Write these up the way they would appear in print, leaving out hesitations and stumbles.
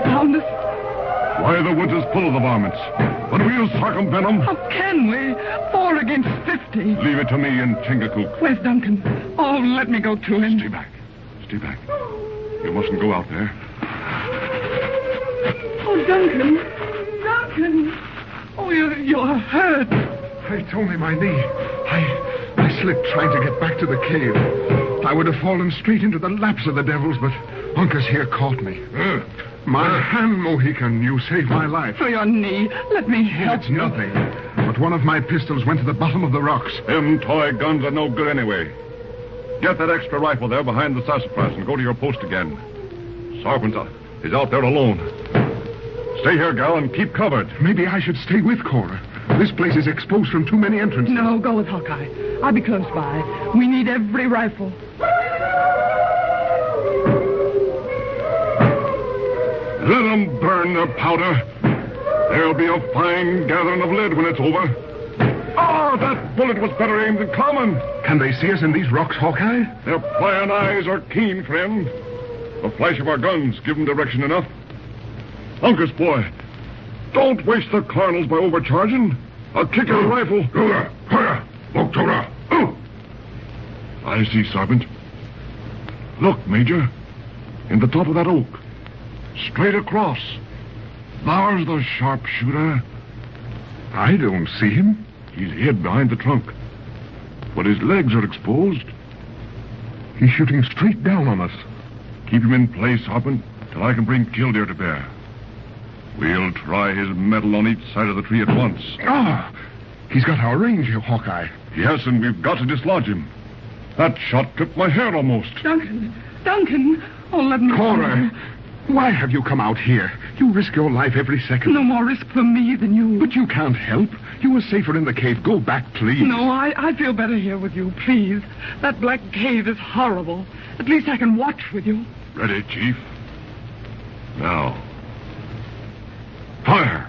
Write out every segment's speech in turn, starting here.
found us. Why, the woods is full of the varmints. But we'll circumvent them. How can we? 4 against 50. Leave it to me and Chingachgook. Where's Duncan? Oh, let me go to him. Stay back. Stay back. You mustn't go out there. Oh, Duncan. Duncan. Oh, you're hurt. It's only my knee. I slipped trying to get back to the cave. I would have fallen straight into the laps of the devils, but Uncas here caught me. My hand, Mohican, you saved my life. For your knee. Let me help It's you. nothing. But one of my pistols went to the bottom of the rocks. Them toy guns are no good anyway. Get that extra rifle there behind the sassafras and go to your post again. Sergeant is out there alone. Stay here, gal, and keep covered. Maybe I should stay with Cora. This place is exposed from too many entrances. No, go with Hawkeye. I'll be close by. We need every rifle. Let them burn their powder. There'll be a fine gathering of lead when it's over. Ah, that bullet was better aimed than common. Can they see us in these rocks, Hawkeye? Their prying eyes are keen, friend. The flash of our guns give them direction enough. Uncas, boy, don't waste the colonels by overcharging. I'll kick your rifle. I see, Sergeant. Look, Major. In the top of that oak. Straight across. There's the sharpshooter. I don't see him. He's hid behind the trunk. But his legs are exposed. He's shooting straight down on us. Keep him in place, Sergeant, till I can bring Killdeer to bear. We'll try his metal on each side of the tree at once. Ah! He's got our range, Hawkeye. Yes, and we've got to dislodge him. That shot clipped my hair almost. Duncan. Oh, let me... Cora, why have you come out here? You risk your life every second. No more risk for me than you. But you can't help. You were safer in the cave. Go back, please. No, I feel better here with you, please. That black cave is horrible. At least I can watch with you. Ready, Chief? Now. Fire!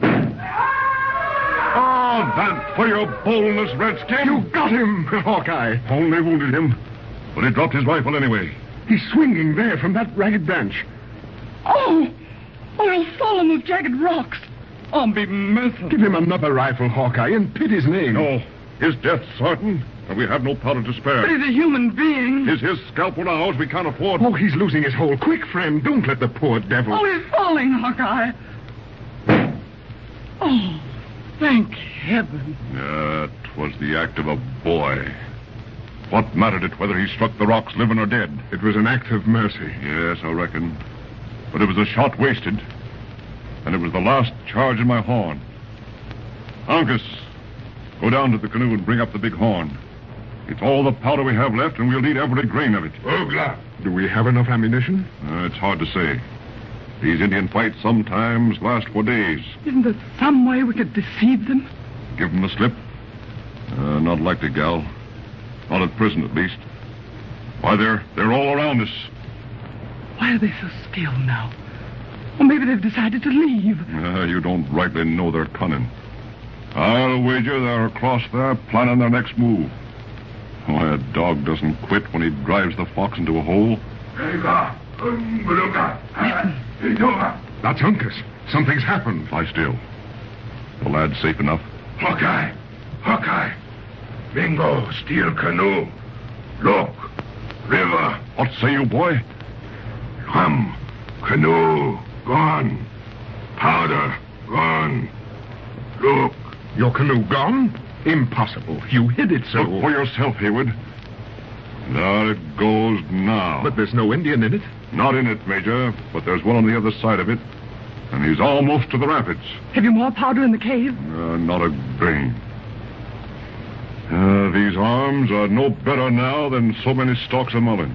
Oh, that for your boldness, Redskin. You got him, Hawkeye. Only wounded him, but he dropped his rifle anyway. He's swinging there from that ragged branch. Oh, you'll fall on those jagged rocks. Oh, be merciful. Give him another rifle, Hawkeye, and pit his name. No, his death's certain, and we have no powder to spare. But he's a human being. Is his scalpel ours? We can't afford... Oh, he's losing his hold. Quick, friend, don't let the poor devil... Oh, he's falling, Hawkeye. Oh, thank heaven. It was the act of a boy. What mattered it whether he struck the rocks living or dead? It was an act of mercy. Yes, I reckon. But it was a shot wasted. And it was the last charge in my horn. Uncas, go down to the canoe and bring up the big horn. It's all the powder we have left, and we'll need every grain of it. Ogla. Do we have enough ammunition? It's hard to say. These Indian fights sometimes last for days. Isn't there some way we could deceive them? Give them the slip? Not likely, gal. Not at present, at least. Why, they're all around us. Why are they so still now? Or maybe they've decided to leave. You don't rightly know their cunning. I'll wager they're across there planning their next move. Why, a dog doesn't quit when he drives the fox into a hole. That's Uncas. Something's happened. Lie still. The lad's safe enough. Hawkeye! Mingo, steel canoe. Look, river. What say you, boy? Canoe, gone. Powder, gone. Look. Your canoe gone? Impossible. You hid it so. Look for yourself, Haywood. There it goes now. But there's no Indian in it. Not in it, Major, but there's one on the other side of it. And he's almost to the rapids. Have you more powder in the cave? Not a grain. These arms are no better now than so many stalks of mullein.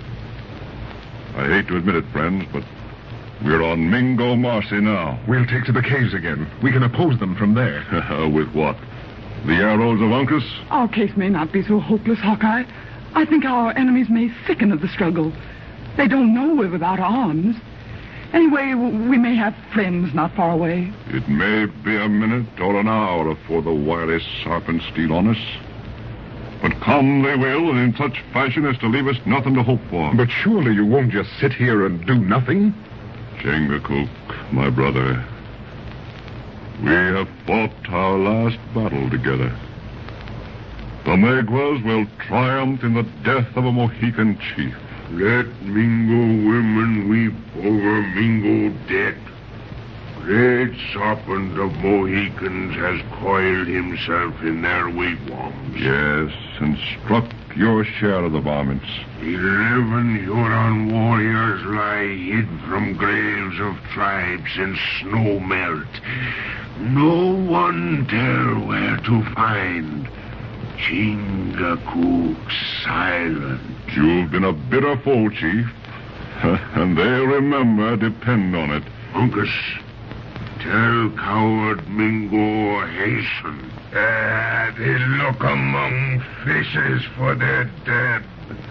I hate to admit it, friends, but we're on Mingo Marcy now. We'll take to the caves again. We can oppose them from there. With what? The arrows of Uncas? Our case may not be so hopeless, Hawkeye. I think our enemies may sicken of the struggle. They don't know we're without arms. Anyway, we may have friends not far away. It may be a minute or an hour before the wily serpents steal on us. But come they will, and in such fashion as to leave us nothing to hope for. But surely you won't just sit here and do nothing? Chingachgook, my brother, we have fought our last battle together. The Maguas will triumph in the death of a Mohican chief. Let Mingo women weep over Mingo death. Great serpent of Mohicans has coiled himself in their wigwams. Yes, and struck your share of the varmints. 11 Huron warriors lie hid from graves of tribes in snow melt. No one tell where to find Chingachgook silent. You've been a bitter foe, Chief. And they'll remember, depend on it. Uncas, tell coward Mingo hasten. They look among fishes for their dead.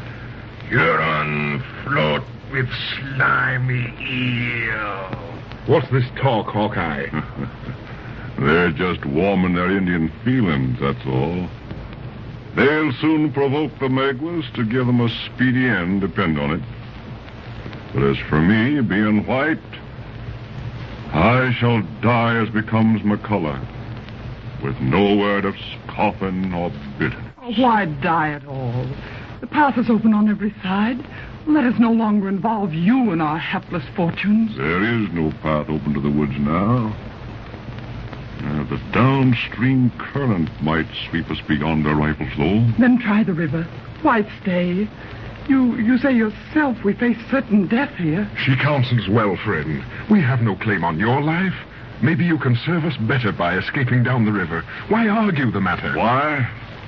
Huron float with slimy eel. What's this talk, Hawkeye? They're just warming their Indian feelings, that's all. They'll soon provoke the Maguas to give them a speedy end, depend on it. But as for me, being white, I shall die as becomes McCullough, with no word of scoffing or bitterness. Why die at all? The path is open on every side. Let us no longer involve you in our hapless fortunes. There is no path open to the woods now. The downstream current might sweep us beyond our rifles, though. Then try the river. Why stay? You say yourself we face certain death here. She counsels well, friend. We have no claim on your life. Maybe you can serve us better by escaping down the river. Why argue the matter? Why?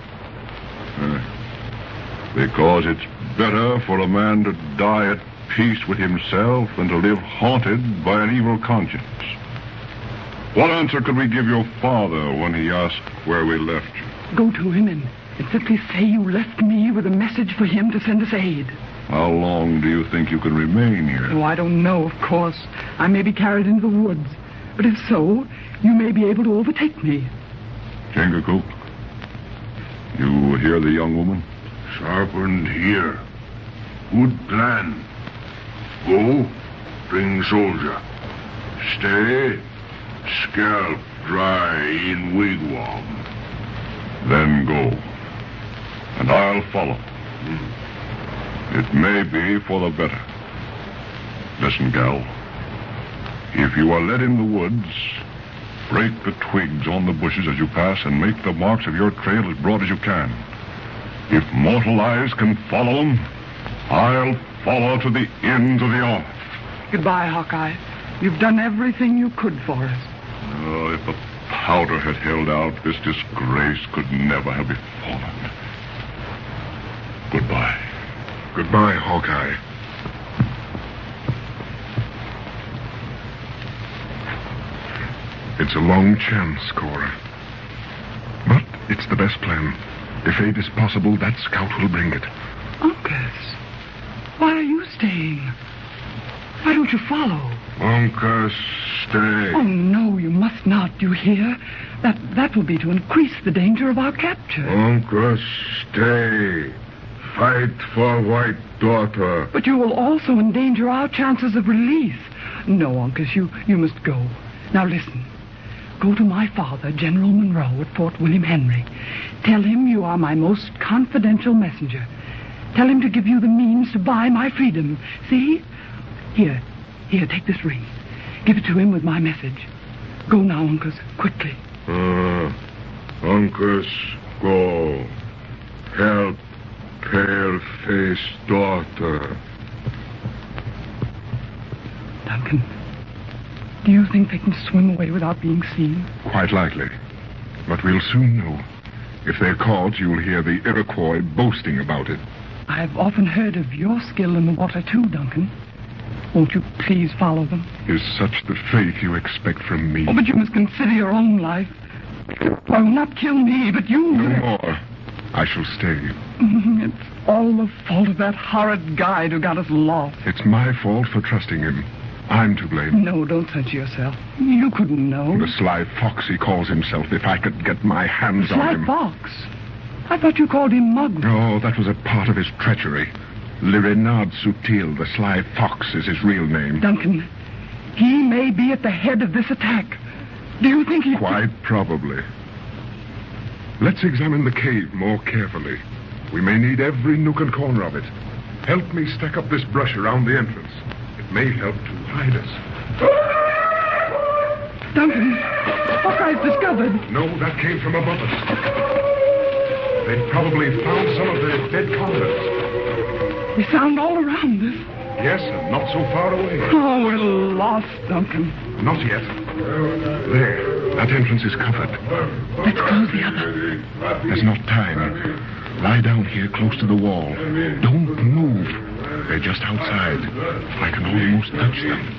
Because it's better for a man to die at peace with himself than to live haunted by an evil conscience. What answer could we give your father when he asked where we left you? Go to him and simply say you left me with a message for him to send us aid. How long do you think you can remain here? Oh, I don't know, of course. I may be carried into the woods. But if so, you may be able to overtake me. Chingachgook, you hear the young woman? Serpent here. Good plan. Go, bring soldier. Stay, scalp dry in wigwam. Then go. And I'll follow. It may be for the better. Listen, gal. If you are led in the woods, break the twigs on the bushes as you pass and make the marks of your trail as broad as you can. If mortal eyes can follow them, I'll follow to the ends of the earth. Goodbye, Hawkeye. You've done everything you could for us. Oh, if the powder had held out, this disgrace could never have befallen. Goodbye. Goodbye, Hawkeye. It's a long chance, Cora. But it's the best plan. If aid is possible, that scout will bring it. Uncas, why are you staying? Why don't you follow? Uncas, stay. Oh, no, you must not, you hear? That will be to increase the danger of our capture. Uncas, stay. Fight for white daughter. But you will also endanger our chances of release. No, Uncas, you must go. Now listen. Go to my father, General Monroe, at Fort William Henry. Tell him you are my most confidential messenger. Tell him to give you the means to buy my freedom. See? Here, take this ring. Give it to him with my message. Go now, Uncas, quickly. Uncas, go. Help pale-faced daughter. Duncan, do you think they can swim away without being seen? Quite likely. But we'll soon know. If they're caught, you'll hear the Iroquois boasting about it. I've often heard of your skill in the water, too, Duncan. Won't you please follow them? Is such the faith you expect from me? Oh, but you must consider your own life. Well, not kill me, but you... No more. I shall stay. It's all the fault of that horrid guide who got us lost. It's my fault for trusting him. I'm to blame. No, don't censure yourself. You couldn't know. The sly fox he calls himself. If I could get my hands on him. Sly fox? I thought you called him Mug. No, that was a part of his treachery. Le Renard Sutil, the sly fox, is his real name. Duncan, He may be at the head of this attack. Do you think he... Quite probably. Let's examine the cave more carefully. We may need every nook and corner of it. Help me stack up this brush around the entrance. It may help to hide us. Duncan, Hawkeye's discovered. No, that came from above us. They've probably found some of the dead colonists. We sound all around us. Yes, and not so far away. Oh, we're lost, Duncan. Not yet. There, that entrance is covered. Let's close the other. There's not time. Lie down here close to the wall. Don't move. They're just outside. I can almost touch them.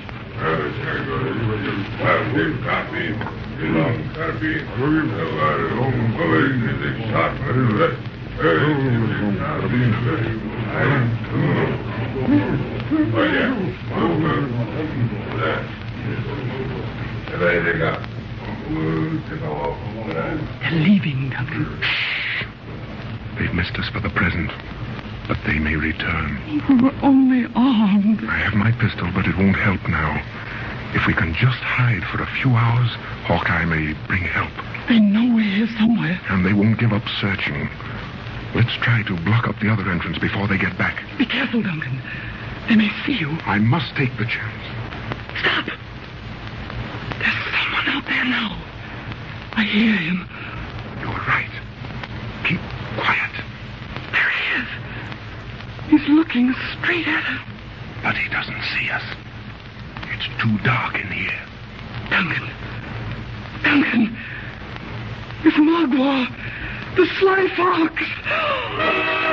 They're leaving, Duncan. They've missed us for the present, but they may return. We're only armed. I have my pistol, but it won't help now. If we can just hide for a few hours, Hawkeye may bring help. They know we're here somewhere. And they won't give up searching. Let's try to block up the other entrance before they get back. Be careful, Duncan. They may see you. I must take the chance. Stop! There's someone out there now. I hear him. You're right. Keep quiet. There he is. He's looking straight at us. But he doesn't see us. It's too dark in here. Duncan. Duncan. It's Magua. The Sly Fox.